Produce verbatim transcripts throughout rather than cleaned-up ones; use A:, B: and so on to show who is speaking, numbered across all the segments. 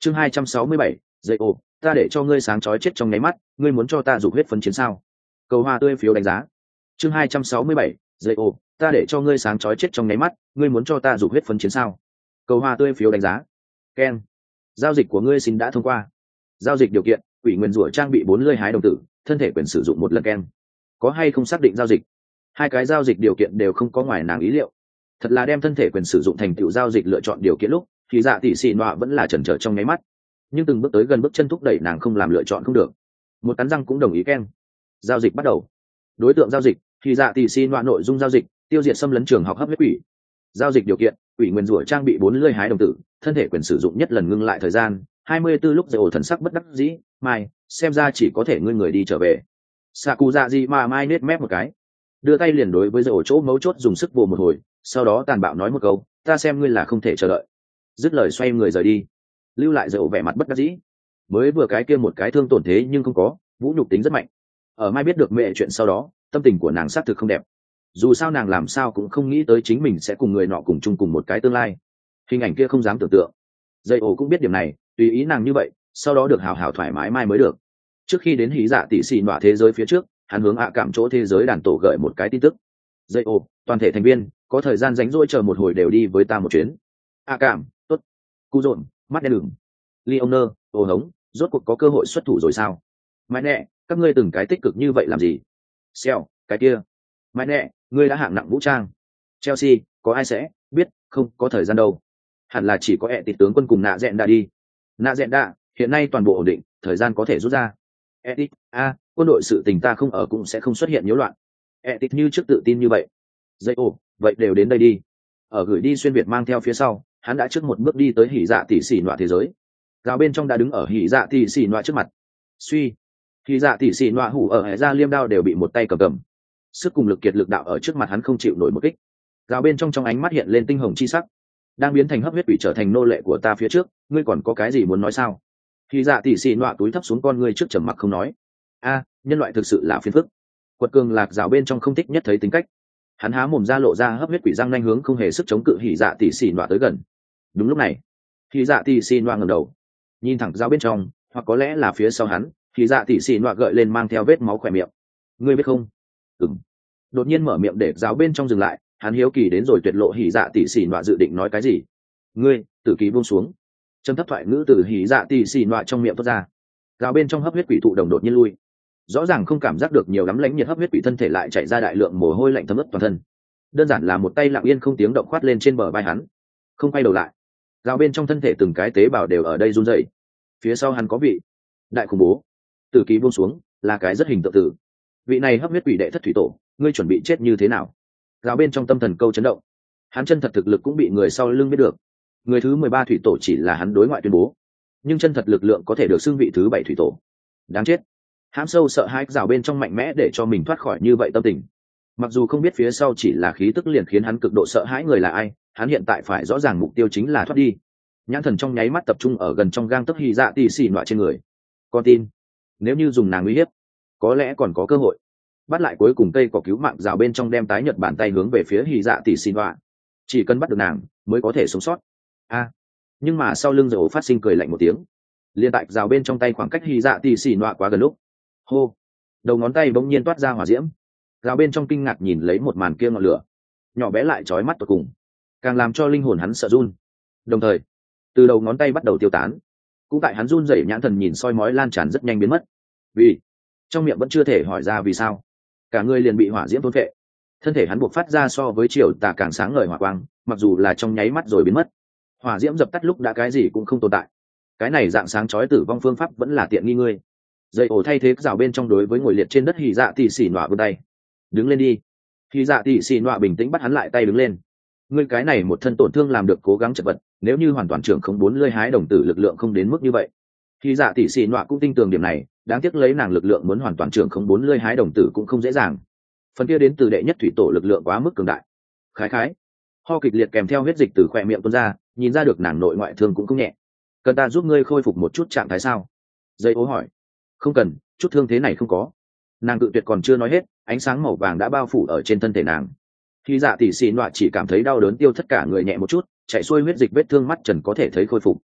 A: chương hai trăm sáu mươi bảy, dậy ồ, ta để cho ngươi sáng chói chết trong nháy mắt, ngươi muốn cho ta dục huyết phấn chiến sao? Cầu hoa tươi phiếu đánh giá. chương hai trăm sáu mươi bảy, dậy ồ, ta để cho ngươi sáng chói chết trong nháy mắt, ngươi muốn cho ta dục huyết phấn chiến sao? Cầu hoa tươi phiếu đánh giá. Ken, giao dịch của ngươi xin đã thông qua. Giao dịch điều kiện: quỷ nguyên rủa trang bị bốn lưỡi hái đồng tử, thân thể quyền sử dụng một lần. Ken, có hay không xác định giao dịch? Hai cái giao dịch điều kiện đều không có ngoài nàng ý liệu. Thật là đem thân thể quyền sử dụng thành tựu giao dịch lựa chọn điều kiện lúc thì dạ tỷ xì nọa vẫn là chần chờ trong nháy mắt, nhưng từng bước tới gần bước chân thúc đẩy nàng không làm lựa chọn không được. Một cắn răng cũng đồng ý. Ken, giao dịch bắt đầu. Đối tượng giao dịch: thì dạ tỷ xì nọa. Nội dung giao dịch: tiêu diệt xâm lấn trường học hấp huyết quỷ. Giao dịch điều kiện: quỷ nguyên rủa trang bị bốn lưỡi hái đồng tử, thân thể quyền sử dụng nhất lần, ngưng lại thời gian hai mươi tư lúc. Dậy ổ thần sắc bất đắc dĩ: mai, xem ra chỉ có thể ngươi người đi trở về. Xạ cụ dạ gì mà mai nết mép một cái, đưa tay liền đối với dậy ổ chỗ mấu chốt dùng sức vồ một hồi, sau đó tàn bạo nói một câu: ta xem ngươi là không thể chờ đợi. Dứt lời xoay người rời đi, lưu lại dậy ổ vẻ mặt bất đắc dĩ. Mới vừa cái kia một cái thương tổn thế nhưng không có, vũ nhục tính rất mạnh. Ở mai biết được mẹ chuyện sau đó, tâm tình của nàng xác thực không đẹp. Dù sao nàng làm sao cũng không nghĩ tới chính mình sẽ cùng người nọ cùng chung cùng một cái tương lai. Hình ảnh kia không dám tưởng tượng. Dây ổ cũng biết điểm này, tùy ý nàng như vậy, sau đó được hào hào thoải mái mai mới được. Trước khi đến hí dạ tỷ xì nọa thế giới phía trước, hắn hướng ạ cảm chỗ thế giới đàn tổ gợi một cái tin tức. Dây ổ, toàn thể thành viên có thời gian rảnh rỗi chờ một hồi đều đi với ta một chuyến. ạ cảm, tốt. Cu rộn, mắt đen lửng. Leoner, ô hống, rốt cuộc có cơ hội xuất thủ rồi sao? Mãi nẹ, các ngươi từng cái tích cực như vậy làm gì? Xeo, cái kia. Mãi nẹ, ngươi đã hạng nặng vũ trang. Chelsea, có ai sẽ biết? Không có thời gian đâu. Hẳn là chỉ có ẹ tịt tướng quân cùng nạ dẹn đã đi. Nạ dẹn đã, hiện nay toàn bộ ổn định, thời gian có thể rút ra. ẹ tịt, a, quân đội sự tình ta không ở cũng sẽ không xuất hiện nhiễu loạn. ẹ tịt như trước tự tin như vậy. Dây ồ, vậy đều đến đây đi. Ở gửi đi xuyên việt mang theo phía sau, hắn đã trước một bước đi tới hỉ dạ tỷ xỉ nọa thế giới. Gào bên trong đã đứng ở hỉ dạ tỷ xỉ nọa trước mặt. Suy, hỉ dạ tỷ xỉ nọa hủ ở hệ ra liêm đao đều bị một tay cầm cầm. Sức cùng lực kiệt lực đạo ở trước mặt hắn không chịu nổi một kích. Gào bên trong trong ánh mắt hiện lên tinh hồng chi sắc. Đang biến thành hấp huyết quỷ trở thành nô lệ của ta phía trước, ngươi còn có cái gì muốn nói sao? Hỉ dạ tỷ xỉ nọa túi thấp xuống con ngươi trước trầm mặc không nói. A, nhân loại thực sự là phiền phức. Quật cường lạc rào bên trong không thích nhất thấy tính cách. Hắn há mồm ra lộ ra hấp huyết quỷ răng nanh hướng không hề sức chống cự hỉ dạ tỷ xỉ nọa tới gần. Đúng lúc này, hỉ dạ tỷ xỉ nọa ngẩng đầu, nhìn thẳng rào bên trong, hoặc có lẽ là phía sau hắn, hỉ dạ tỷ xỉ nọa gợi lên mang theo vết máu khỏe miệng. Ngươi biết không? Ừm. Đột nhiên mở miệng để rào bên trong dừng lại, hắn hiếu kỳ đến rồi tuyệt lộ hỉ dạ tỷ xỉ nọa dự định nói cái gì. Ngươi, tử ký buông xuống. Trầm thấp thoại ngữ từ hỉ dạ tỷ xỉ nọa trong miệng thoát ra. Rào bên trong hấp huyết quỷ thụ đồng đột nhiên lui. Rõ ràng không cảm giác được nhiều lắm lãnh nhiệt hấp huyết quỷ thân thể lại chạy ra đại lượng mồ hôi lạnh thấm ướt toàn thân. Đơn giản là một tay lặng yên không tiếng động khoát lên trên bờ vai hắn, không quay đầu lại. Gào bên trong thân thể từng cái tế bào đều ở đây run rẩy. Phía sau hắn có vị đại khủng bố. Tử ký buông xuống, là cái rất hình tượng tử. Vị này hấp huyết quỷ đệ thất thủy tổ, ngươi chuẩn bị chết như thế nào? Gào bên trong tâm thần câu chấn động. Hắn chân thật thực lực cũng bị người sau lưng biết được. Người thứ mười ba thủy tổ chỉ là hắn đối ngoại tuyên bố, nhưng chân thật lực lượng có thể được xưng vị thứ bảy thủy tổ. Đáng chết. Hãm sâu sợ hãi rào bên trong mạnh mẽ để cho mình thoát khỏi như vậy tâm tình. Mặc dù không biết phía sau chỉ là khí tức liền khiến hắn cực độ sợ hãi người là ai, hắn hiện tại phải rõ ràng mục tiêu chính là thoát đi. Nhãn thần trong nháy mắt tập trung ở gần trong gang tấc hy dạ tỷ xỉ nọa trên người. Con tin, nếu như dùng nàng uy hiếp, có lẽ còn có cơ hội bắt lại cuối cùng cây cỏ cứu mạng rào bên trong đem tái nhật bàn tay hướng về phía hy dạ tỷ xỉ nọa. Chỉ cần bắt được nàng mới có thể sống sót. A, à, nhưng mà sau lưng rồi phát sinh cười lạnh một tiếng. Liên tại rào bên trong tay khoảng cách hy dạ tỷ xỉ nọa quá gần lúc. Hô, đầu ngón tay bỗng nhiên toát ra hỏa diễm. Gào bên trong kinh ngạc nhìn lấy một màn kia ngọn lửa nhỏ bé lại chói mắt tột cùng, càng làm cho linh hồn hắn sợ run. Đồng thời từ đầu ngón tay bắt đầu tiêu tán, cũng tại hắn run rẩy nhãn thần nhìn soi mói lan tràn rất nhanh biến mất. Vì trong miệng vẫn chưa thể hỏi ra vì sao, cả người liền bị hỏa diễm thôn phệ. Thân thể hắn buộc phát ra so với chiều tà càng sáng ngời hỏa quang, mặc dù là trong nháy mắt rồi biến mất. Hỏa diễm dập tắt lúc đã cái gì cũng không tồn tại. Cái này dạng sáng chói tử vong phương pháp vẫn là tiện nghi ngươi. Dây ổ thay thế rào bên trong đối với ngồi liệt trên đất hì dạ tỷ xỉ nọa vươn tay. Đứng lên đi. Hì dạ tỷ xỉ nọa bình tĩnh bắt hắn lại tay đứng lên. Ngươi cái này một thân tổn thương làm được cố gắng chật vật, nếu như hoàn toàn trưởng không bốn lưỡi hái đồng tử lực lượng không đến mức như vậy. Hì dạ tỷ xỉ nọa cũng tin tưởng điểm này, đáng tiếc lấy nàng lực lượng muốn hoàn toàn trưởng không bốn lưỡi hái đồng tử cũng không dễ dàng. Phần kia đến từ đệ nhất thủy tổ lực lượng quá mức cường đại. Khái khái. Ho kịch liệt kèm theo huyết dịch từ khỏe miệng tuôn ra, nhìn ra được nàng nội ngoại thương cũng không nhẹ. Cần ta giúp ngươi khôi phục một chút trạng thái sao? Dây ố hỏi. Không cần, chút thương thế này không có. Nàng cự tuyệt còn chưa nói hết, ánh sáng màu vàng đã bao phủ ở trên thân thể nàng. Khi dạ tỷ xì nọa chỉ cảm thấy đau đớn tiêu tất cả người nhẹ một chút, chạy xuôi huyết dịch vết thương mắt trần có thể thấy khôi phục.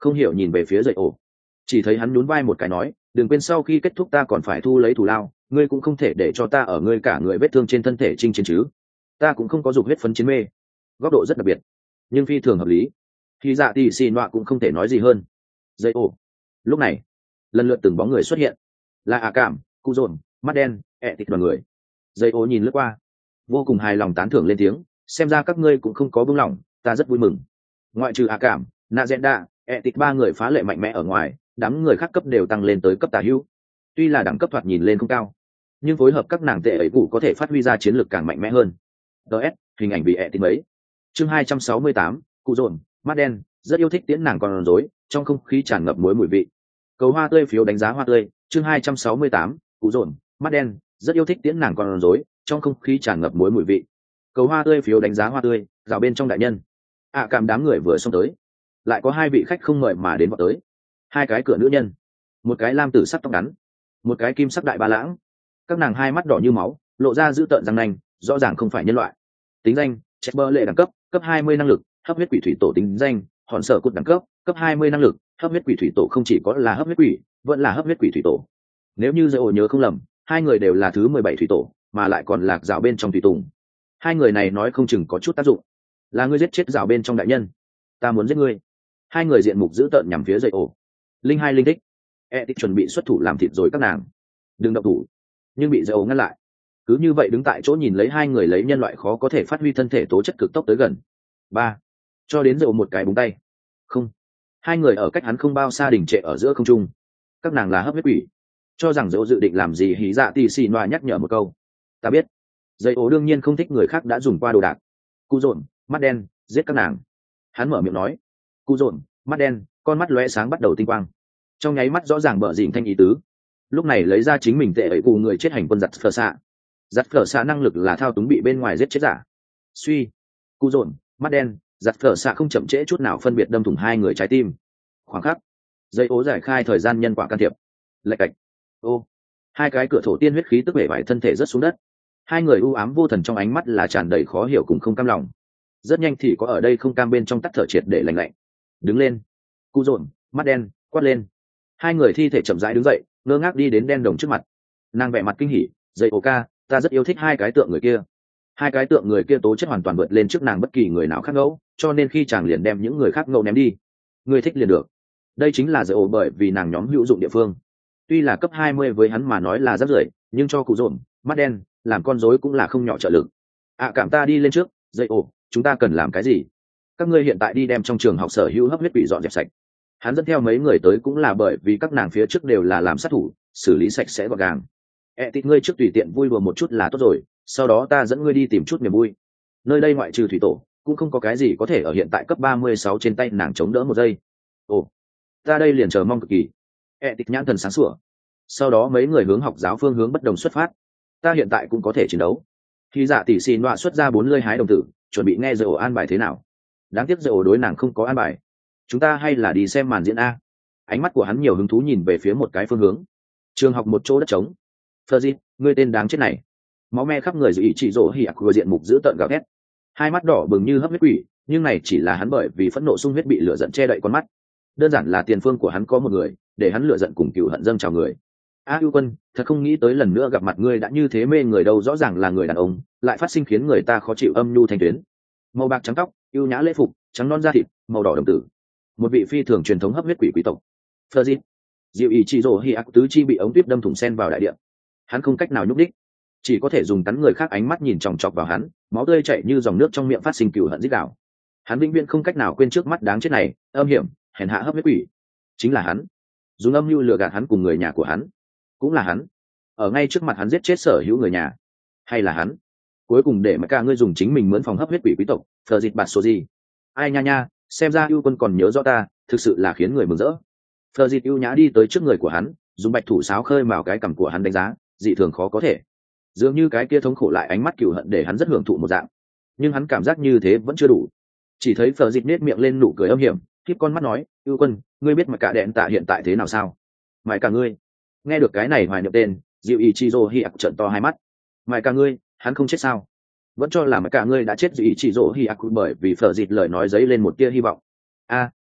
A: không hiểu nhìn về phía dậy ổ, chỉ thấy hắn nhún vai một cái nói, đừng quên sau khi kết thúc ta còn phải thu lấy thù lao, ngươi cũng không thể để cho ta ở ngươi cả người vết thương trên thân thể chinh chiến chứ. Ta cũng không có dục huyết phấn chiến mê. Góc độ rất đặc biệt nhưng phi thường hợp lý. Khi dạ thì xì nọa cũng không thể nói gì hơn. Dậy ổ. Lúc này lần lượt từng bóng người xuất hiện, là ạ cảm, cụ dồn, mắt đen, ẹ tịt đoàn người. Dậy ổ nhìn lướt qua, vô cùng hài lòng tán thưởng lên tiếng, xem ra các ngươi cũng không có buông lỏng, ta rất vui mừng. Ngoại trừ ạ cảm, nạ dẹn đạ, ẹ tịt ba người phá lệ mạnh mẽ ở ngoài, đám người khác cấp đều tăng lên tới cấp tả hữu. Tuy là đẳng cấp thoạt nhìn lên không cao, nhưng phối hợp các nàng tệ ấy cụ có thể phát huy ra chiến lược càng mạnh mẽ hơn. ds hình ảnh bị ẹ tịt mấy. Chương hai trăm sáu mươi tám, cụ dồn, mắt đen, rất yêu thích tiễn nàng con rối, trong không khí tràn ngập muối mùi vị. Cầu hoa tươi phiếu đánh giá hoa tươi. Chương hai trăm sáu mươi tám, cụ dồn, mắt đen, rất yêu thích tiễn nàng con rối, trong không khí tràn ngập muối mùi vị. Cầu hoa tươi phiếu đánh giá hoa tươi, rào bên trong đại nhân. ạ cảm đám người vừa xông tới, lại có hai vị khách không mời mà đến vào tới. Hai cái cửa nữ nhân, một cái lam tử sắc tóc ngắn, một cái kim sắc đại ba lãng. Các nàng hai mắt đỏ như máu, lộ ra dữ tợn răng nanh, rõ ràng không phải nhân loại. Tính danh: chết bơ lệ đẳng cấp, cấp hai mươi năng lực, hấp huyết quỷ thủy tổ. Tính danh: hòn sở cốt đẳng cấp, cấp hai mươi năng lực, hấp huyết quỷ thủy tổ. Không chỉ có là hấp huyết quỷ, vẫn là hấp huyết quỷ thủy tổ. Nếu như dễ ổ nhớ không lầm, hai người đều là thứ mười bảy thủy tổ, mà lại còn lạc dạo bên trong thủy tùng. Hai người này nói không chừng có chút tác dụng. Là ngươi giết chết dạo bên trong đại nhân, ta muốn giết ngươi. Hai người diện mục dữ tợn nhằm phía dậy ổ. Linh hai linh thích, e tích chuẩn bị xuất thủ làm thịt rồi các nàng. Đừng động thủ, nhưng bị dậy ổ ngăn lại. Cứ như vậy đứng tại chỗ nhìn lấy hai người lấy nhân loại khó có thể phát huy thân thể tố chất cực tốc tới gần. Ba, cho đến dậy ổ một cái búng tay. Không, hai người ở cách hắn không bao xa đình trệ ở giữa không trung. Các nàng là hấp huyết quỷ. Cho rằng dậy ổ dự định làm gì, hí dạ tì xì noa nhắc nhở một câu. Ta biết. Dậy ổ đương nhiên không thích người khác đã dùng qua đồ đạc. Cụ dồn, mắt đen, giết các nàng. Hắn mở miệng nói. Cụ dồn, mắt đen, con mắt lóe sáng bắt đầu tinh quang, trong nháy mắt rõ ràng bở dỉn thanh ý tứ. Lúc này lấy ra chính mình tệ ấy cụ người chết hành quân giặt phở xạ. Giặt phở xạ năng lực là thao túng bị bên ngoài giết chết giả. Suy, cụ dồn, mắt đen, giặt phở xạ không chậm trễ chút nào phân biệt đâm thủng hai người trái tim. Khoảng khắc, dây ố giải khai thời gian nhân quả can thiệp. Lạch cạch. Ô, hai cái cửa thổ tiên huyết khí tức bể vải thân thể rất xuống đất. Hai người u ám vô thần trong ánh mắt là tràn đầy khó hiểu cùng không cam lòng. Rất nhanh thì có ở đây không cam bên trong tắt thở triệt để lạnh lạnh. Đứng lên. Cụ dồn, mắt đen, quát lên. Hai người thi thể chậm rãi đứng dậy, ngơ ngác đi đến đen đồng trước mặt. Nàng vẻ mặt kinh hỉ, dậy ổ ca, ta rất yêu thích hai cái tượng người kia. Hai cái tượng người kia tố chất hoàn toàn vượt lên trước nàng bất kỳ người nào khác ngẫu, cho nên khi chàng liền đem những người khác ngẫu ném đi. Người thích liền được. Đây chính là dậy ổ bởi vì nàng nhóm hữu dụng địa phương. Tuy là cấp hai mươi với hắn mà nói là rất rưởi, nhưng cho cụ dồn, mắt đen, làm con rối cũng là không nhỏ trợ lực. ạ à, cảm ta đi lên trước, dậy ổ, chúng ta cần làm cái gì? Các ngươi hiện tại đi đem trong trường học sở hữu hấp huyết quỷ dọn dẹp sạch. Hắn dẫn theo mấy người tới cũng là bởi vì các nàng phía trước đều là làm sát thủ, xử lý sạch sẽ gọn gàng. E tít ngươi trước tùy tiện vui đùa một chút là tốt rồi, sau đó ta dẫn ngươi đi tìm chút niềm vui. Nơi đây ngoại trừ thủy tổ, cũng không có cái gì có thể ở hiện tại cấp ba mươi sáu trên tay nàng chống đỡ một giây. Ồ, ta đây liền chờ mong cực kỳ. E tít nhãn thần sáng sủa. Sau đó mấy người hướng học giáo phương hướng bất đồng xuất phát. Ta hiện tại cũng có thể chiến đấu. Khi dạ tỷ xì nọa xuất ra bốn lơi hái đồng tử, chuẩn bị nghe dạy ổ an bài thế nào. Đáng tiếc dạy ổ đối nàng không có an bài. Chúng ta hay là đi xem màn diễn a. Ánh mắt của hắn nhiều hứng thú nhìn về phía một cái phương hướng. Trường học một chỗ đất trống. Fergie, ngươi tên đáng chết này. Máu me khắp người, dự ý chỉ rỗ hỉ ạc vừa diện mục giữ tợn gào thét. Hai mắt đỏ bừng như hấp huyết quỷ, nhưng này chỉ là hắn bởi vì phẫn nộ sung huyết bị lửa giận che đậy con mắt. Đơn giản là tiền phương của hắn có một người, để hắn lửa giận cùng cừu hận dâng trào người. A Ưu Quân, thật không nghĩ tới lần nữa gặp mặt ngươi đã như thế mê người đâu, rõ ràng là người đàn ông, lại phát sinh khiến người ta khó chịu âm nhu thanh tuyến. Màu bạc trắng tóc, ưu nhã lễ phục, trắng non da thịt, màu đỏ đồng tử. Một vị phi thường truyền thống hấp huyết quỷ quý tộc. Fergie, Diệu ý chỉ rồ hi ác tứ chi bị ống tuyết đâm thủng sen vào đại địa. Hắn không cách nào nhúc đích, chỉ có thể dùng cắn người khác ánh mắt nhìn chòng chọc vào hắn, máu tươi chảy như dòng nước trong miệng phát sinh cừu hận rít gào. Hắn vĩnh viễn không cách nào quên trước mắt đáng chết này, âm hiểm, hèn hạ hấp huyết quỷ. Chính là hắn, dùng âm mưu lừa gạt hắn cùng người nhà của hắn. Cũng là hắn, ở ngay trước mặt hắn giết chết sở hữu người nhà. Hay là hắn, cuối cùng để mà cả ngươi dùng chính mình mướn phòng hấp huyết quỷ quý tộc, thờ dịt bạt số gì? Ai nha nha, xem ra Ưu Quân còn nhớ rõ ta, thực sự là khiến người mừng rỡ. Thờ dịt ưu nhã đi tới trước người của hắn, dùng bạch thủ sáo khơi mào cái cằm của hắn đánh giá, dị thường khó có thể. Dường như cái kia thống khổ lại ánh mắt cừu hận để hắn rất hưởng thụ một dạng. Nhưng hắn cảm giác như thế vẫn chưa đủ. Chỉ thấy Phở Dịt nết miệng lên nụ cười âm hiểm, khép con mắt nói, Ưu Quân, ngươi biết mà cả đèn tạ hiện tại thế nào sao? Mày cả ngươi. Nghe được cái này hoài niệm tên, Diệu ý chi rồ hi ạc trợn to hai mắt. Mày cả ngươi, hắn không chết sao? Vẫn cho là mày cả ngươi đã chết. Diệu ý chi rồ hi ạc bởi vì Phở Dịt lời nói dấy lên một tia hy vọng. A,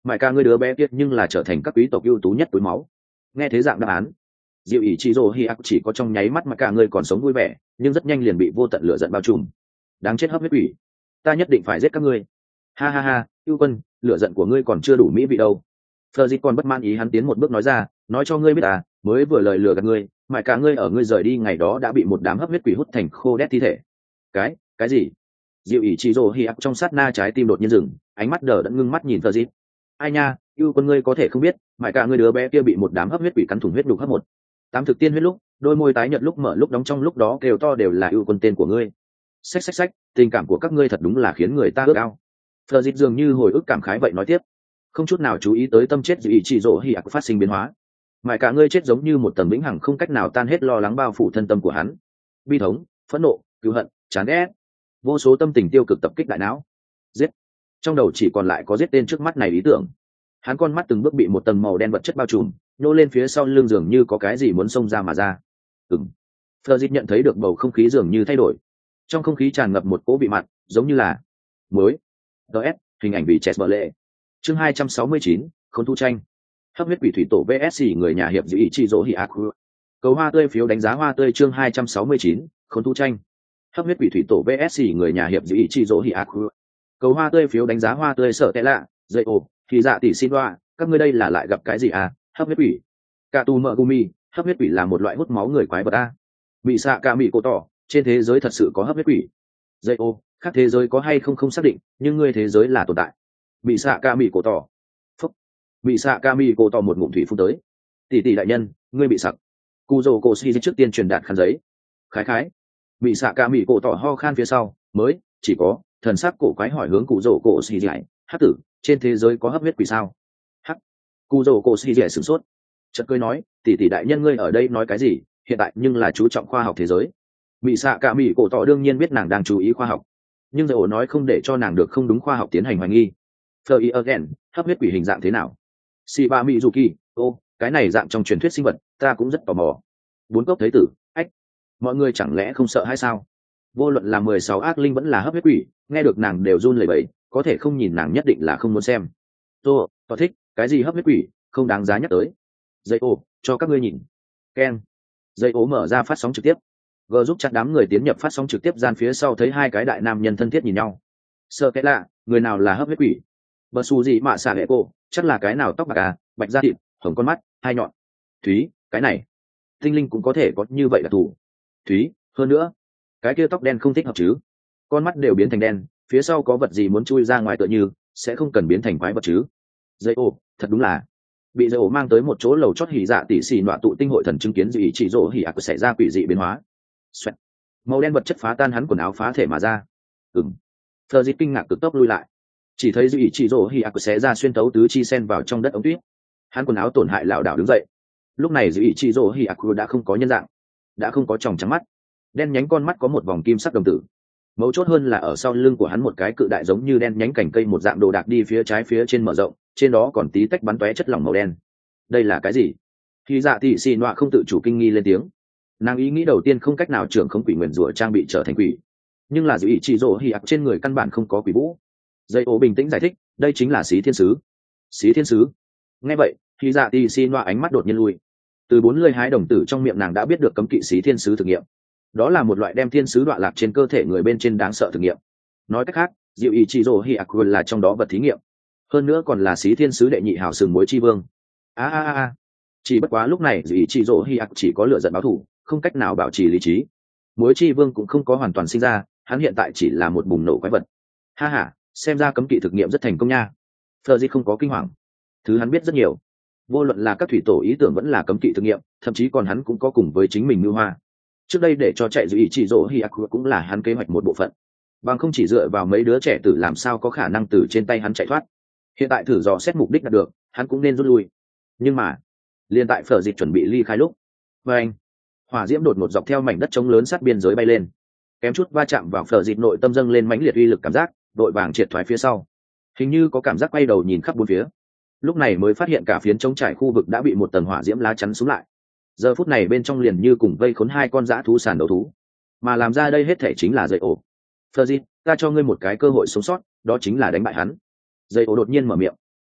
A: mãi cả ngươi đứa bé kia nhưng là trở thành các quý tộc ưu tú nhất túi máu. Nghe thế dạng đáp án, diệu ý chị rồ hi ạc chỉ có trong nháy mắt mà cả ngươi còn sống vui vẻ, nhưng rất nhanh liền bị vô tận lửa giận bao trùm. Đáng chết hấp huyết quỷ, ta nhất định phải giết các ngươi. Ha ha ha, ưu quân, lửa giận của ngươi còn chưa đủ mỹ vị đâu. Phờ dịch còn bất mãn ý hắn tiến một bước nói ra, nói cho ngươi biết à, mới vừa lời lừa gạt ngươi, mãi cả ngươi ở ngươi rời đi ngày đó đã bị một đám hấp huyết quỷ hút thành khô đét thi thể. Cái, cái gì? Diệu ý chị rồ hi ạc trong sát na trái tim đột nhiên dừng, ánh mắt đờ đẫn ngưng mắt nhìn Phờ dịch. Ai nha, ưu quân ngươi có thể không biết, mãi cả ngươi đứa bé kia bị một đám hấp huyết quỷ cắn thủng huyết đục hấp một tám thực tiên huyết lúc, đôi môi tái nhợt lúc mở lúc đóng trong lúc đó kêu to đều là ưu quân tên của ngươi. Xách xách xách, tình cảm của các ngươi thật đúng là khiến người ta ước ao. Phờ dịch dường như hồi ức cảm khái vậy nói tiếp, không chút nào chú ý tới tâm chết dị chỉ rỗ hi ạc phát sinh biến hóa. Mãi cả ngươi chết giống như một tầng vĩnh hằng không cách nào tan hết lo lắng bao phủ thân tâm của hắn, bi thống, phẫn nộ, cứu hận, chán ghét, vô số tâm tình tiêu cực tập kích đại não. Giết, trong đầu chỉ còn lại có giết tên trước mắt này ý tưởng. Hắn con mắt từng bước bị một tầng màu đen vật chất bao trùm, nhô lên phía sau lưng dường như có cái gì muốn xông ra mà ra. Ừm. Phờ dịch nhận thấy được bầu không khí dường như thay đổi, trong không khí tràn ngập một cỗ vị mặn, giống như là muối. ds hình ảnh bị chẹt bờ lệ. Chương hai trăm sáu mươi chín, khốn thu tranh. Hấp huyết quỷ thủy tổ vs người nhà hiệp giữ ý chi dỗ hi ác. Cầu hoa tươi phiếu đánh giá hoa tươi chương hai trăm sáu mươi chín, khốn thu tranh. Hấp huyết quỷ thủy tổ vs người nhà hiệp giữ ý chi dỗ hi ác. Cầu hoa tươi phiếu đánh giá hoa tươi sợ tệ lạ, dây ồ, thì dạ tỷ xin đoa, các ngươi đây là lại gặp cái gì à? Hấp huyết quỷ. Cả tù mợ gumi, hấp huyết quỷ là một loại hút máu người quái vật a. Bị xạ ca mị cổ tỏ, trên thế giới thật sự có hấp huyết quỷ. Dây ô, khác thế giới có hay không không xác định, nhưng ngươi thế giới là tồn tại. Bị xạ ca mị cổ tỏ. Phúc. Bị xạ ca mị cổ tỏ một ngụm thủy phun tới. Tỷ tỷ đại nhân, ngươi bị sặc. Cù dồ cổ xì trước tiên truyền đạt khăn giấy. Khái khái. Bị xạ ca mị cổ tỏ ho khan phía sau, mới chỉ có thần sắc cổ quái hỏi hướng cụ dồ cổ xì dạy, hắc tử, trên thế giới có hấp huyết quỷ sao? Hắc. Cụ dồ cổ xì dạy sửng sốt, chợt cười nói, tỷ tỷ đại nhân ngươi ở đây nói cái gì? Hiện tại nhưng là chú trọng khoa học thế giới. Bị xạ cả mỹ cổ tỏ đương nhiên biết nàng đang chú ý khoa học, nhưng rồi ổ nói không để cho nàng được không đúng khoa học tiến hành hoài nghi. Fleur y again, hấp huyết quỷ hình dạng thế nào? Si ba mỹ dù kỳ, ô, cái này dạng trong truyền thuyết sinh vật, ta cũng rất tò mò. Bốn cốc thấy tử, ách, mọi người chẳng lẽ không sợ hay sao? Vô luận là mười sáu ác linh vẫn là hấp huyết quỷ, nghe được nàng đều run lẩy bẩy, có thể không nhìn nàng nhất định là không muốn xem. Tô, to thích, cái gì hấp huyết quỷ, không đáng giá nhắc tới. Dây ô, cho các ngươi nhìn. Ken. Dây ố mở ra phát sóng trực tiếp, g giúp chặt đám người tiến nhập phát sóng trực tiếp gian phía sau thấy hai cái đại nam nhân thân thiết nhìn nhau. Sợ cái lạ, người nào là hấp huyết quỷ? Bờ xù gì mà xả hệ cô, chắc là cái nào tóc bạc à, bạch da thịt, hồng con mắt, hai nhọn. Thúy, cái này, tinh linh cũng có thể có như vậy là thủ. Thúy, hơn nữa, cái kia tóc đen không thích hợp chứ? Con mắt đều biến thành đen, phía sau có vật gì muốn chui ra ngoài tựa như, sẽ không cần biến thành quái vật chứ? Dây ô, thật đúng là. Bị dây ổ mang tới một chỗ lầu chót hỉ dạ tỷ xì nọa tụ tinh hội thần chứng kiến dị chỉ rỗ hỉ ạc xảy ra quỷ dị biến hóa. Xoẹt. Màu đen vật chất phá tan hắn quần áo phá thể mà ra. Ừm. Phờ dịp kinh ngạc cực tốc lui lại, chỉ thấy dị chỉ rỗ hỉ ạc xé ra xuyên tấu tứ chi sen vào trong đất ống tuyết. Hắn quần áo tổn hại lảo đảo đứng dậy. Lúc này dị chỉ rỗ hỉ ạc đã không có nhân dạng, đã không có tròng trắng mắt, đen nhánh con mắt có một vòng kim sắc đồng tử. Mấu chốt hơn là ở sau lưng của hắn một cái cự đại giống như đen nhánh cành cây một dạng đồ đạc đi phía trái phía trên mở rộng, trên đó còn tí tách bắn tóe chất lỏng màu đen. Đây là cái gì? Khi dạ thị xì nọa không tự chủ kinh nghi lên tiếng. Nàng ý nghĩ đầu tiên không cách nào trưởng không quỷ nguyền rủa trang bị trở thành quỷ, nhưng là dự ý chỉ rỗ hi ạc trên người căn bản không có quỷ vũ. Dây ố bình tĩnh giải thích, đây chính là xí thiên sứ. Xí thiên sứ? Nghe vậy, khi dạ thị xì nọa ánh mắt đột nhiên lui. Từ bốn lưỡi hái đồng tử trong miệng nàng đã biết được cấm kỵ xí thiên sứ thực nghiệm. Đó là một loại đem thiên sứ đọa lạc trên cơ thể người bên trên đáng sợ thực nghiệm. Nói cách khác, diệu ý chỉ rỗ hi ạc là trong đó vật thí nghiệm, hơn nữa còn là xí thiên sứ đệ nhị hào sừng muối chi vương. a a a chỉ bất quá lúc này dị chỉ rỗ hi ạc chỉ có lựa giận báo thù, không cách nào bảo trì lý trí. Muối chi vương cũng không có hoàn toàn sinh ra, hắn hiện tại chỉ là một bùng nổ quái vật. Ha ha, xem ra cấm kỵ thực nghiệm rất thành công nha. Phờ di không có kinh hoàng, thứ hắn biết rất nhiều, vô luận là các thủy tổ ý tưởng vẫn là cấm kỵ thực nghiệm, thậm chí còn hắn cũng có cùng với chính mình mưu hoa. Trước đây để cho chạy dị chỉ rỗ hi ạc cũng là hắn kế hoạch một bộ phận, bằng không chỉ dựa vào mấy đứa trẻ tử làm sao có khả năng từ trên tay hắn chạy thoát. Hiện tại thử dò xét mục đích đạt được, hắn cũng nên rút lui. Nhưng mà liền tại phở dịch chuẩn bị ly khai lúc, và anh hỏa diễm đột ngột dọc theo mảnh đất trống lớn sát biên giới bay lên, kém chút va chạm vào phở dịch nội tâm dâng lên mãnh liệt uy lực cảm giác, đội vàng triệt thoái phía sau, hình như có cảm giác quay đầu nhìn khắp bốn phía, lúc này mới phát hiện cả phiến trống trải khu vực đã bị một tầng hỏa diễm lá chắn xuống lại. Giờ phút này bên trong liền như cùng vây khốn hai con dã thú sàn đấu thú, mà làm ra đây hết thể chính là dây ổ. Phở dịch, ta cho ngươi một cái cơ hội sống sót, đó chính là đánh bại hắn. Dây ổ đột nhiên mở miệng.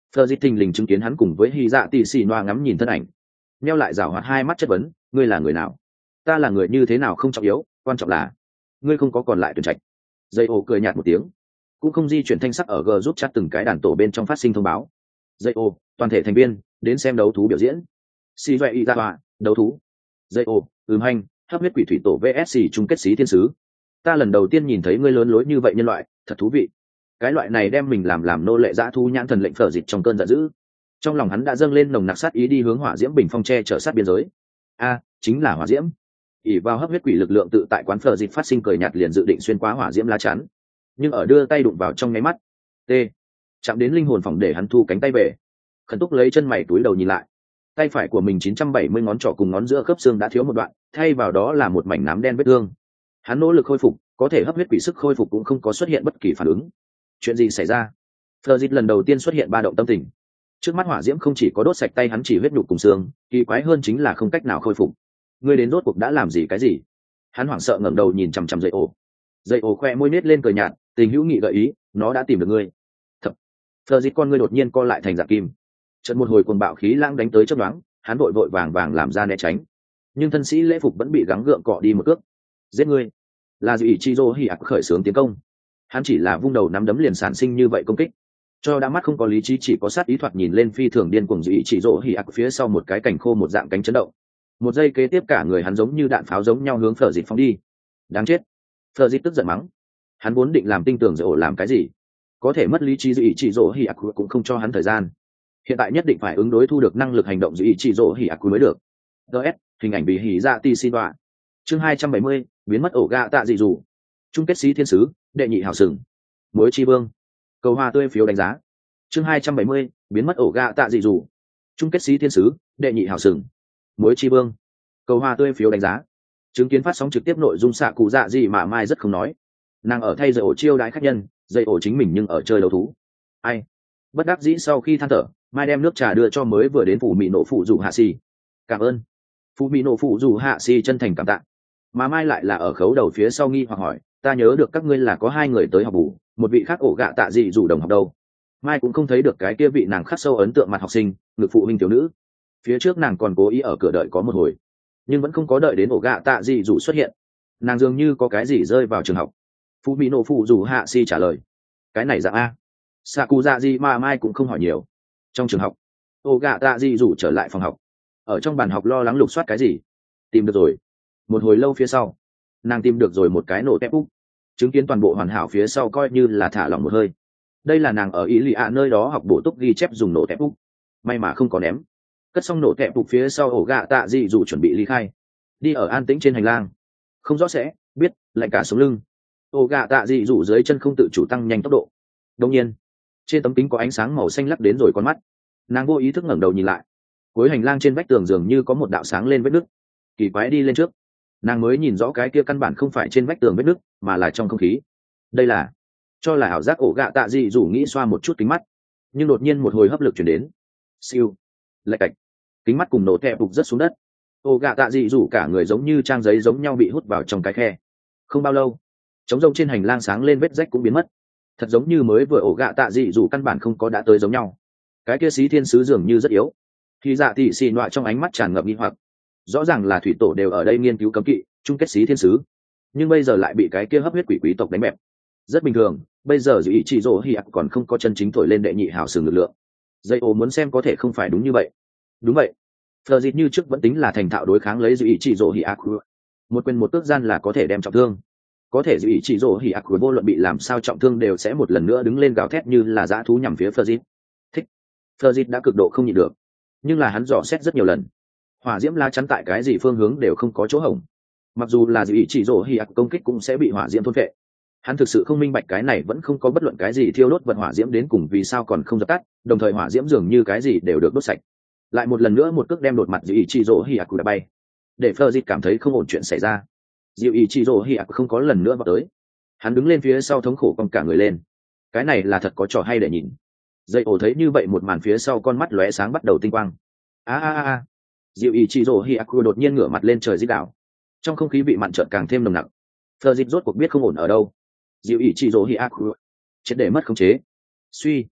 A: Phờ dịt thình lình chứng kiến hắn cùng với hy dạ tỉ xì noa ngắm nhìn thân ảnh, neo lại rảo hoạt hai mắt chất vấn, ngươi là người nào? Ta là người như thế nào không trọng yếu, quan trọng là ngươi không có còn lại tuyển trạch. Dây ô cười nhạt một tiếng, cũng không di chuyển thanh sắc ở g giúp chat từng cái đàn tổ bên trong phát sinh thông báo. Dây ô, toàn thể thành viên đến xem đấu thú biểu diễn. Si doe y ra họa, đấu thú. Dây ô, ừm hành, hấp huyết quỷ thủy tổ vs chung kết xí thiên sứ. Ta lần đầu tiên nhìn thấy ngươi lớn lối như vậy nhân loại, thật thú vị. Cái loại này đem mình làm làm nô lệ dã thu nhãn thần lệnh phở dịch trong cơn giận dữ. Trong lòng hắn đã dâng lên nồng nặc sát ý đi hướng hỏa diễm bình phong tre trở sát biên giới. A, chính là hỏa diễm. ỉ vào hấp huyết quỷ lực lượng tự tại quán phở dịch phát sinh cười nhạt liền dự định xuyên qua hỏa diễm lá chắn, nhưng ở đưa tay đụng vào trong nháy mắt, t chạm đến linh hồn phòng để hắn thu cánh tay về, khẩn túc lấy chân mày túi đầu nhìn lại, tay phải của mình chín trăm bảy mươi ngón trỏ cùng ngón giữa khớp xương đã thiếu một đoạn, thay vào đó là một mảnh nám đen vết thương. Hắn nỗ lực khôi phục, có thể hấp huyết quỷ sức khôi phục cũng không có xuất hiện bất kỳ phản ứng. Chuyện gì xảy ra? Phở dịch lần đầu tiên xuất hiện ba động tâm tình. Trước mắt hỏa diễm không chỉ có đốt sạch tay hắn chỉ huyết nhục cùng xương, kỳ quái hơn chính là không cách nào khôi phục. Ngươi đến rốt cuộc đã làm gì cái gì? Hắn hoảng sợ ngẩng đầu nhìn chằm chằm dây ổ. Dây ổ khoe môi nết lên cười nhạt, tình hữu nghị gợi ý, nó đã tìm được ngươi. Thật. Phở dịch con ngươi đột nhiên co lại thành dạng kim. Chợt một hồi cuồng bạo khí lãng đánh tới chớp nhoáng, hắn vội vội vàng vàng làm ra né tránh. Nhưng thân sĩ lễ phục vẫn bị gắng gượng cọ đi một cước. Giết ngươi. Là Dụ Ichizo Hiyak khởi xướng tiến công. Hắn chỉ là vung đầu nắm đấm liền sản sinh như vậy công kích. Cho đã mắt không có lý trí chỉ có sát ý thoạt nhìn lên phi thường điên cuồng Dụ Ichizo Hiyak phía sau một cái cảnh khô một dạng cánh chấn động. Một giây kế tiếp cả người hắn giống như đạn pháo giống nhau hướng Phở dịch phóng đi. Đáng chết. Phở dịch tức giận mắng. Hắn vốn định làm tinh tường Dụ ổ làm cái gì, có thể mất lý trí Dụ Ichizo Hiyak cũng không cho hắn thời gian. Hiện tại nhất định phải ứng đối thu được năng lực hành động Dụ Ichizo Hiyak mới được. ds hình ảnh bị hỉ dạ tì xin đoạ. Chương hai trăm bảy mươi, biến mất ổ gạ tạ dị dù. Chung kết sĩ thiên sứ, đệ nhị hảo sừng. Mối chi vương. Cầu hoa tươi phiếu đánh giá. Chương hai trăm bảy mươi, biến mất ổ gạ tạ dị dù. Chung kết sĩ thiên sứ, đệ nhị hảo sừng. Mối chi vương. Cầu hoa tươi phiếu đánh giá. Chứng kiến phát sóng trực tiếp nội dung xạ cụ dạ gì mà mai rất không nói. Nàng ở thay dây ổ chiêu đãi khách nhân, dây ổ chính mình nhưng ở chơi đấu thú. Ai? Bất đắc dĩ sau khi than thở, mai đem nước trà đưa cho mới vừa đến phủ mỹ nổ phụ dù hạ xì. Cảm ơn. Phủ mỹ nổ phụ dù hạ xì chân thành cảm tạ. Mà mai lại là ở khấu đầu phía sau nghi hoặc hỏi, ta nhớ được các ngươi là có hai người tới học bù, một vị khác ổ gạ tạ dị dù đồng học đâu. Mai cũng không thấy được cái kia vị nàng khắc sâu ấn tượng mặt học sinh, ngực phụ huynh thiếu nữ. Phía trước nàng còn cố ý ở cửa đợi có một hồi, nhưng vẫn không có đợi đến ổ gạ tạ dị dù xuất hiện. Nàng dường như có cái gì rơi vào trường học. Phụ mỹ nổ phụ dù hạ si trả lời, cái này dạng a. Saku dạ gì mà mai cũng không hỏi nhiều. Trong trường học, ổ gạ tạ dị dù trở lại phòng học, ở trong bàn học lo lắng lục soát cái gì, tìm được rồi. Một hồi lâu phía sau, nàng tìm được rồi một cái nổ tép úc, chứng kiến toàn bộ hoàn hảo phía sau coi như là thả lỏng một hơi. Đây là nàng ở ý lì ạ nơi đó học bổ túc ghi chép dùng nổ tép úc, may mà không có ném. Cất xong nổ tép úc phía sau, ổ gạ tạ dị dù chuẩn bị ly khai, đi ở an tĩnh trên hành lang. Không rõ sẽ biết lạnh cả sống lưng, ổ gạ tạ dị dù dưới chân không tự chủ tăng nhanh tốc độ. Đương nhiên, trên tấm kính có ánh sáng màu xanh lắc đến rồi con mắt. Nàng vô ý thức ngẩng đầu nhìn lại, cuối hành lang trên vách tường dường như có một đạo sáng lên vết nứt. Kỳ quái đi lên trước, nàng mới nhìn rõ cái kia căn bản không phải trên vách tường vết nứt, mà là trong không khí. Đây là cho là ảo giác. ổ gạ tạ dị dù nghĩ xoa một chút kính mắt, nhưng đột nhiên một hồi hấp lực chuyển đến, siêu lạch cạch, kính mắt cùng nổ tẹp bục rất xuống đất. ổ gạ tạ dị dù cả người giống như trang giấy giống nhau bị hút vào trong cái khe. Không bao lâu, trống rông trên hành lang sáng lên vết rách cũng biến mất, thật giống như mới vừa ổ gạ tạ dị dù căn bản không có đã tới giống nhau. Cái kia xí thiên sứ dường như rất yếu. Khi dạ thị xì nọa trong ánh mắt tràn ngập nghi hoặc, rõ ràng là thủy tổ đều ở đây nghiên cứu cấm kỵ chung kết xí thiên sứ, nhưng bây giờ lại bị cái kia hấp huyết quỷ quý tộc đánh bẹp. Rất bình thường, bây giờ dù ý chị rỗ hi còn không có chân chính thổi lên đệ nhị hảo sừng lực lượng. Dây ố muốn xem có thể không phải đúng như vậy. Đúng vậy, phờ dịt như trước vẫn tính là thành thạo đối kháng lấy dù ý chị rỗ hi một quyền một tước gian là có thể đem trọng thương. Có thể dù ý chị rỗ hi vô luận bị làm sao trọng thương đều sẽ một lần nữa đứng lên gào thét như là dã thú nhằm phía phờ dịt. Thích. Phờ dịt đã cực độ không nhịn được, nhưng là hắn dò xét rất nhiều lần, hỏa diễm lá chắn tại cái gì phương hướng đều không có chỗ hổng. Mặc dù là dù ý chỉ rổ hi công kích cũng sẽ bị hỏa diễm thôn phệ. Hắn thực sự không minh bạch cái này vẫn không có bất luận cái gì thiêu đốt vật hỏa diễm đến cùng vì sao còn không dập tắt, đồng thời hỏa diễm dường như cái gì đều được đốt sạch. Lại một lần nữa một cước đem đột mặt dù ý chỉ rổ hi đã bay, để Fleur cảm thấy không ổn chuyện xảy ra. Dù ý chỉ rổ hi không có lần nữa vào tới, hắn đứng lên phía sau thống khổ cong cả người lên. Cái này là thật có trò hay để nhìn. Dây ổ thấy như vậy một màn phía sau con mắt lóe sáng bắt đầu tinh quang. A a a. Diệu ý chị rồ Hiaku đột nhiên ngửa mặt lên trời rít đảo, trong không khí bị mặn trợn càng thêm nồng nặc. Phờ dịch rốt cuộc biết không ổn ở đâu. Diệu ý chị rồ Hiaku triệt để mất khống chế. Suy,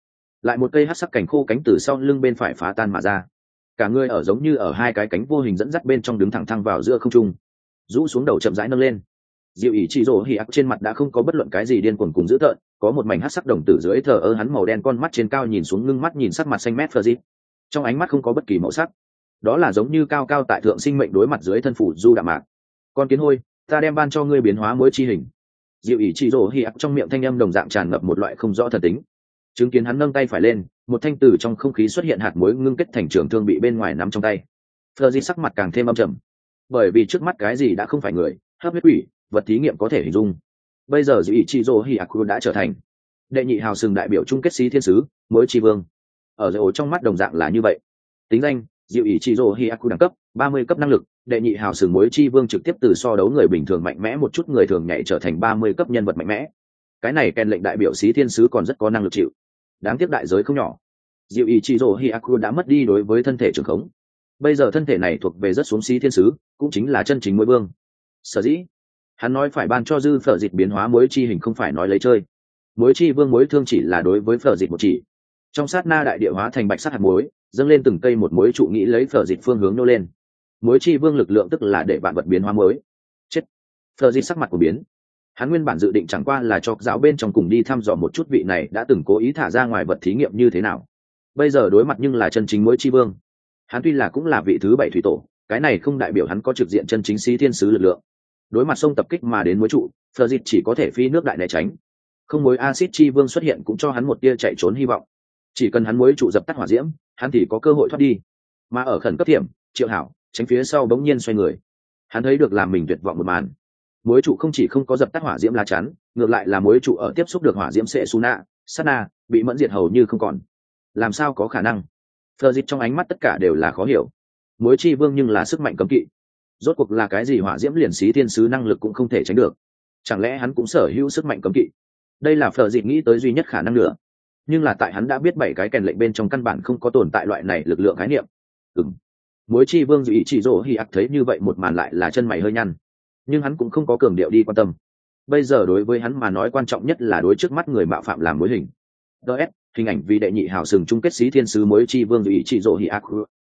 A: lại một cây hắc sắc cảnh khô cánh từ sau lưng bên phải phá tan mà ra, cả người ở giống như ở hai cái cánh vô hình dẫn dắt bên trong đứng thẳng thăng vào giữa không trung, rũ xuống đầu chậm rãi nâng lên. Diệu ý chỉ rồ hỉ ác trên mặt đã không có bất luận cái gì điên cuồng cùng dữ tợn, có một mảnh hắc sắc đồng tử dưới thờ ơ, hắn màu đen con mắt trên cao nhìn xuống, ngưng mắt nhìn sắc mặt xanh mét Fergie, trong ánh mắt không có bất kỳ màu sắc, đó là giống như cao cao tại thượng sinh mệnh đối mặt dưới thân phủ du đạm mạc. Con kiến hôi, ta đem ban cho ngươi biến hóa muối chi hình. Diệu ý chỉ rồ hỉ ác trong miệng thanh âm đồng dạng tràn ngập một loại không rõ thần tính. Chứng kiến hắn nâng tay phải lên, một thanh từ trong không khí xuất hiện hạt muối ngưng kết thành trường thương bị bên ngoài nắm trong tay. Fergie sắc mặt càng thêm âm trầm, bởi vì trước mắt cái gì đã không phải người, hấp huyết quỷ, vật thí nghiệm có thể hình dung. Bây giờ Diệu Ichizo Hyaku đã trở thành đệ nhị hào sừng đại biểu chung kết sĩ thiên sứ, muối chi vương. Ở Diệu trong mắt đồng dạng là như vậy. Tính danh: Diệu Ichizo Hyaku, đẳng cấp ba mươi cấp, năng lực đệ nhị hào sừng muối chi vương, trực tiếp từ so đấu người bình thường mạnh mẽ một chút người thường nhảy trở thành ba mươi cấp nhân vật mạnh mẽ. Cái này kèn lệnh đại biểu sĩ thiên sứ còn rất có năng lực chịu. Đáng tiếc đại giới không nhỏ. Diệu Ichizo Hyaku đã mất đi đối với thân thể trường khống. Bây giờ thân thể này thuộc về rất xuống sĩ thiên sứ, cũng chính là chân chính muối vương. Sở dĩ hắn nói phải ban cho dư phở dịch biến hóa muối chi hình không phải nói lấy chơi. Muối chi vương muối thương chỉ là đối với phở dịch một chỉ, trong sát na đại địa hóa thành bạch sắc hạt muối, dâng lên từng cây một muối trụ, nghĩ lấy phở dịch phương hướng nô lên. Muối chi vương lực lượng tức là để vạn vật biến hóa muối. Chết! Phở dịch sắc mặt của biến. Hắn nguyên bản dự định chẳng qua là cho giáo bên trong cùng đi thăm dò một chút vị này đã từng cố ý thả ra ngoài vật thí nghiệm như thế nào. Bây giờ đối mặt nhưng là chân chính muối chi vương. Hắn tuy là cũng là vị thứ bảy thủy tổ, cái này không đại biểu hắn có trực diện chân chính sĩ thiên sứ lực lượng. Đối mặt sông tập kích mà đến muối trụ, Phở dịch chỉ có thể phi nước đại né tránh. Không muối axit chi vương xuất hiện cũng cho hắn một tia chạy trốn hy vọng. Chỉ cần hắn muối trụ dập tắt hỏa diễm, hắn thì có cơ hội thoát đi. Mà ở khẩn cấp điểm, Triệu Hảo tránh phía sau bỗng nhiên xoay người. Hắn thấy được làm mình tuyệt vọng một màn. Muối trụ không chỉ không có dập tắt hỏa diễm lá chắn, ngược lại là muối trụ ở tiếp xúc được hỏa diễm sẽ su nạ, sát na, bị mẫn diệt hầu như không còn. Làm sao có khả năng? Phở dịch trong ánh mắt tất cả đều là khó hiểu. Muối chi vương nhưng là sức mạnh cấm kỵ. Rốt cuộc là cái gì hỏa diễm liền xí thiên sứ năng lực cũng không thể tránh được? Chẳng lẽ hắn cũng sở hữu sức mạnh cấm kỵ? Đây là Phở dịch nghĩ tới duy nhất khả năng nữa. Nhưng là tại hắn đã biết bảy cái kèn lệnh bên trong căn bản không có tồn tại loại này lực lượng khái niệm. Ừm. Muối chi vương dị chỉ rồ hi ạc thấy như vậy một màn lại là chân mày hơi nhăn. Nhưng hắn cũng không có cường điệu đi quan tâm. Bây giờ đối với hắn mà nói quan trọng nhất là đối trước mắt người mạo phạm làm mối hình. đê ét, hình ảnh vì đệ nhị hào sừng chung kết xí thiên sứ muối chi vương dị chỉ rồ hi ạc.